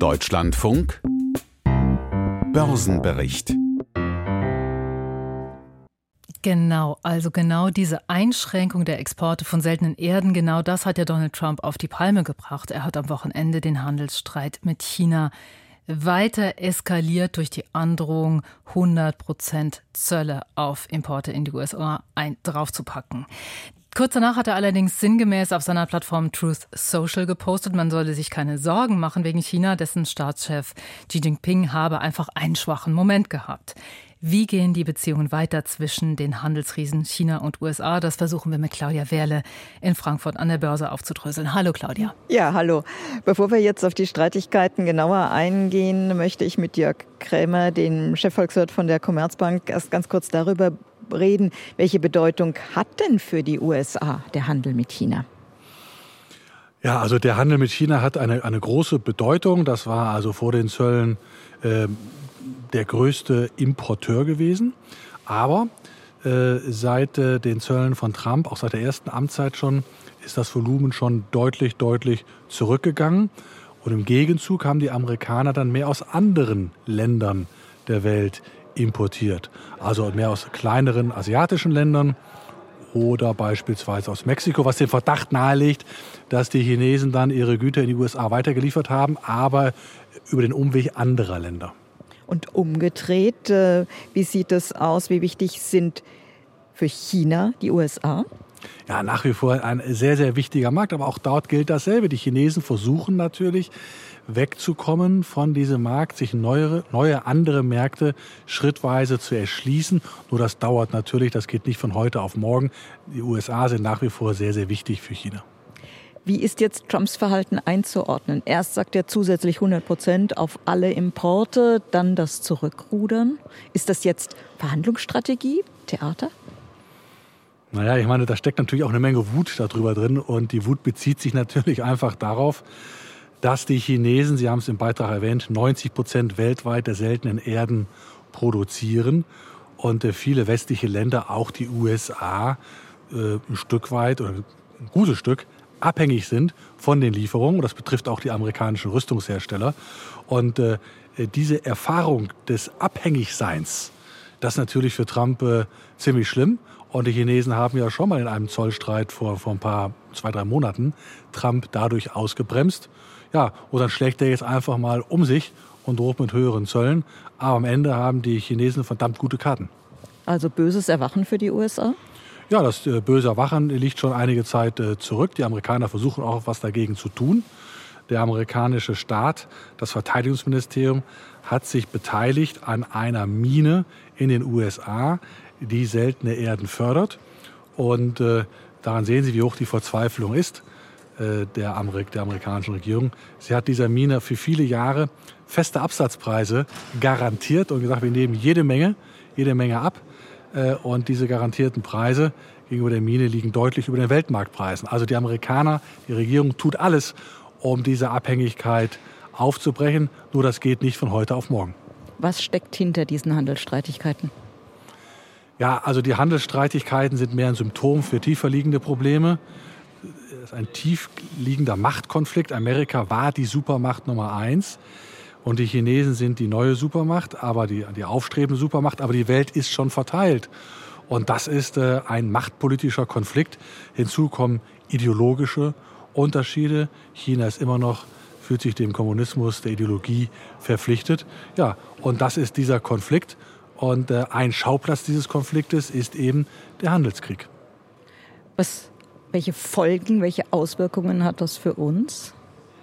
Deutschlandfunk Börsenbericht. Genau diese Einschränkung der Exporte von seltenen Erden, genau das hat ja Donald Trump auf die Palme gebracht. Er hat am Wochenende den Handelsstreit mit China weiter eskaliert durch die Androhung, 100% Zölle auf Importe in die USA draufzupacken. Kurz danach hat er allerdings sinngemäß auf seiner Plattform Truth Social gepostet, man solle sich keine Sorgen machen wegen China, dessen Staatschef Xi Jinping habe einfach einen schwachen Moment gehabt. Wie gehen die Beziehungen weiter zwischen den Handelsriesen China und USA? Das versuchen wir mit Claudia Wehrle in Frankfurt an der Börse aufzudröseln. Hallo Claudia. Ja, hallo. Bevor wir jetzt auf die Streitigkeiten genauer eingehen, möchte ich mit Jörg Krämer, dem Chefvolkswirt von der Commerzbank, erst ganz kurz darüber reden, welche Bedeutung hat denn für die USA der Handel mit China? Ja, also der Handel mit China hat eine große Bedeutung. Das war also vor den Zöllen der größte Importeur gewesen. Aber seit den Zöllen von Trump, auch seit der ersten Amtszeit schon, ist das Volumen schon deutlich zurückgegangen. Und im Gegenzug haben die Amerikaner dann mehr aus anderen Ländern der Welt importiert. Also mehr aus kleineren asiatischen Ländern oder beispielsweise aus Mexiko, was den Verdacht nahelegt, dass die Chinesen dann ihre Güter in die USA weitergeliefert haben, aber über den Umweg anderer Länder. Und umgedreht, wie sieht es aus? Wie wichtig sind für China die USA? Ja, nach wie vor ein sehr wichtiger Markt, aber auch dort gilt dasselbe. Die Chinesen versuchen natürlich wegzukommen von diesem Markt, sich neue andere Märkte schrittweise zu erschließen. Nur das dauert natürlich, das geht nicht von heute auf morgen. Die USA sind nach wie vor sehr wichtig für China. Wie ist jetzt Trumps Verhalten einzuordnen? Erst sagt er zusätzlich 100% auf alle Importe, dann das Zurückrudern. Ist das jetzt Verhandlungsstrategie, Theater? Naja, ich meine, da steckt natürlich auch eine Menge Wut darüber drin. Und die Wut bezieht sich natürlich einfach darauf, dass die Chinesen, Sie haben es im Beitrag erwähnt, 90% weltweit der seltenen Erden produzieren. Und viele westliche Länder, auch die USA, ein Stück weit oder ein gutes Stück abhängig sind von den Lieferungen. Das betrifft auch die amerikanischen Rüstungshersteller. Und diese Erfahrung des Abhängigseins, das ist natürlich für Trump ziemlich schlimm. Und die Chinesen haben ja schon mal in einem Zollstreit vor ein paar 2-3 Monaten Trump dadurch ausgebremst. Ja, und dann schlägt er jetzt einfach mal um sich und droht mit höheren Zöllen. Aber am Ende haben die Chinesen verdammt gute Karten. Also böses Erwachen für die USA? Ja, das böse Erwachen liegt schon einige Zeit zurück. Die Amerikaner versuchen auch was dagegen zu tun. Der amerikanische Staat, das Verteidigungsministerium, hat sich beteiligt an einer Mine in den USA, die seltene Erden fördert. Und daran sehen Sie, wie hoch die Verzweiflung ist der amerikanischen Regierung. Sie hat dieser Mine für viele Jahre feste Absatzpreise garantiert und gesagt, wir nehmen jede Menge ab. Und diese garantierten Preise gegenüber der Mine liegen deutlich über den Weltmarktpreisen. Also die Amerikaner, die Regierung tut alles, um diese Abhängigkeit aufzubrechen. Nur das geht nicht von heute auf morgen. Was steckt hinter diesen Handelsstreitigkeiten? Ja, also die Handelsstreitigkeiten sind mehr ein Symptom für tiefer liegende Probleme. Es ist ein tief liegender Machtkonflikt. Amerika war die Supermacht Nummer 1 und die Chinesen sind die neue Supermacht, aber die aufstrebende Supermacht. Aber die Welt ist schon verteilt. Und das ist ein machtpolitischer Konflikt. Hinzu kommen ideologische Unterschiede. China ist immer noch, fühlt sich dem Kommunismus, der Ideologie verpflichtet. Ja, und das ist dieser Konflikt. Und ein Schauplatz dieses Konfliktes ist eben der Handelskrieg. Welche Folgen, welche Auswirkungen hat das für uns?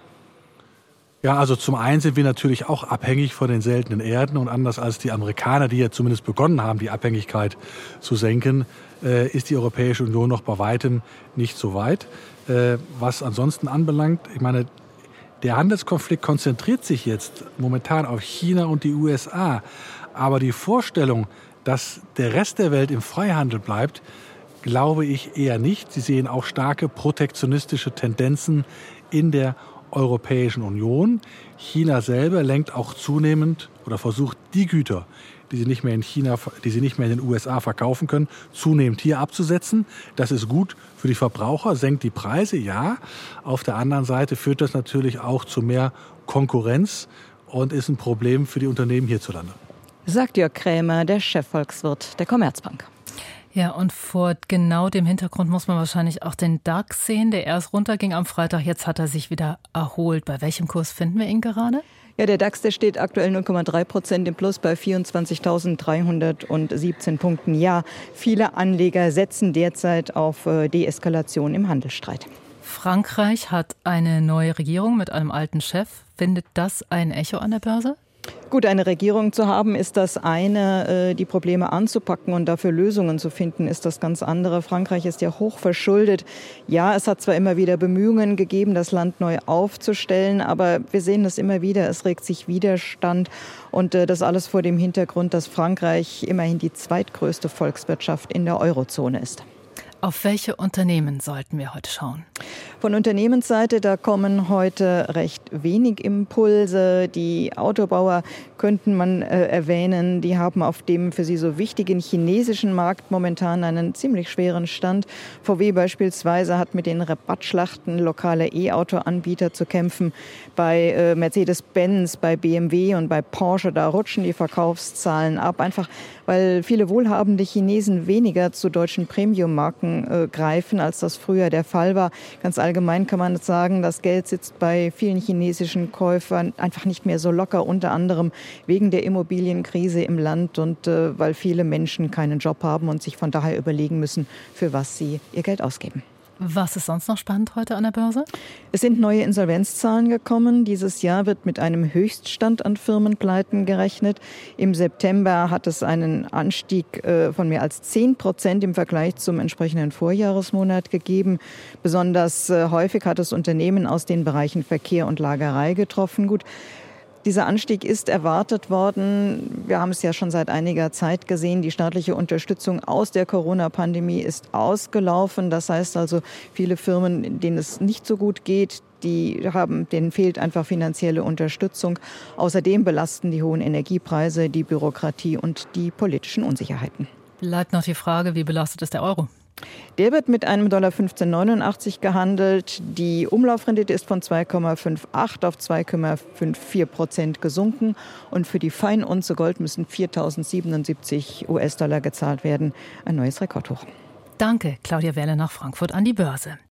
Ja, also zum einen sind wir natürlich auch abhängig von den seltenen Erden. Und anders als die Amerikaner, die ja zumindest begonnen haben, die Abhängigkeit zu senken, ist die Europäische Union noch bei weitem nicht so weit. Was ansonsten anbelangt, ich meine, der Handelskonflikt konzentriert sich jetzt momentan auf China und die USA. Aber die Vorstellung, dass der Rest der Welt im Freihandel bleibt, glaube ich eher nicht. Sie sehen auch starke protektionistische Tendenzen in der Europäischen Union. China selber lenkt auch zunehmend oder versucht die Güter, die sie nicht mehr in China, die sie nicht mehr in den USA verkaufen können, zunehmend hier abzusetzen. Das ist gut für die Verbraucher, senkt die Preise, ja. Auf der anderen Seite führt das natürlich auch zu mehr Konkurrenz und ist ein Problem für die Unternehmen hierzulande. Sagt Jörg Krämer, der Chefvolkswirt der Commerzbank. Ja, und vor genau dem Hintergrund muss man wahrscheinlich auch den DAX sehen, der erst runterging am Freitag. Jetzt hat er sich wieder erholt. Bei welchem Kurs finden wir ihn gerade? Ja, der DAX, der steht aktuell 0,3% im Plus bei 24.317 Punkten. Ja, viele Anleger setzen derzeit auf Deeskalation im Handelsstreit. Frankreich hat eine neue Regierung mit einem alten Chef. Findet das ein Echo an der Börse? Gut, eine Regierung zu haben, ist das eine. Die Probleme anzupacken und dafür Lösungen zu finden, ist das ganz andere. Frankreich ist ja hoch verschuldet. Ja, es hat zwar immer wieder Bemühungen gegeben, das Land neu aufzustellen, aber wir sehen das immer wieder. Es regt sich Widerstand und das alles vor dem Hintergrund, dass Frankreich immerhin die zweitgrößte Volkswirtschaft in der Eurozone ist. Auf welche Unternehmen sollten wir heute schauen? Von Unternehmensseite, da kommen heute recht wenig Impulse. Die Autobauer könnten man erwähnen. Die haben auf dem für sie so wichtigen chinesischen Markt momentan einen ziemlich schweren Stand. VW beispielsweise hat mit den Rabattschlachten lokaler E-Auto-Anbieter zu kämpfen. Bei Mercedes-Benz, bei BMW und bei Porsche, da rutschen die Verkaufszahlen ab. Einfach weil viele wohlhabende Chinesen weniger zu deutschen Premium-Marken greifen, als das früher der Fall war. Ganz allgemein kann man sagen, das Geld sitzt bei vielen chinesischen Käufern einfach nicht mehr so locker, unter anderem wegen der Immobilienkrise im Land und weil viele Menschen keinen Job haben und sich von daher überlegen müssen, für was sie ihr Geld ausgeben. Was ist sonst noch spannend heute an der Börse? Es sind neue Insolvenzzahlen gekommen. Dieses Jahr wird mit einem Höchststand an Firmenpleiten gerechnet. Im September hat es einen Anstieg von mehr als 10% im Vergleich zum entsprechenden Vorjahresmonat gegeben. Besonders häufig hat es Unternehmen aus den Bereichen Verkehr und Lagerei getroffen. Gut. Dieser Anstieg ist erwartet worden. Wir haben es ja schon seit einiger Zeit gesehen. Die staatliche Unterstützung aus der Corona-Pandemie ist ausgelaufen. Das heißt also, viele Firmen, denen es nicht so gut geht, denen fehlt einfach finanzielle Unterstützung. Außerdem belasten die hohen Energiepreise, die Bürokratie und die politischen Unsicherheiten. Bleibt noch die Frage, wie belastet ist der Euro? Der wird mit einem $15,89 gehandelt. Die Umlaufrendite ist von 2,58 auf 2,54% gesunken. Und für die Feinunze Gold müssen 4.077 US-Dollar gezahlt werden. Ein neues Rekordhoch. Danke, Claudia Werle nach Frankfurt an die Börse.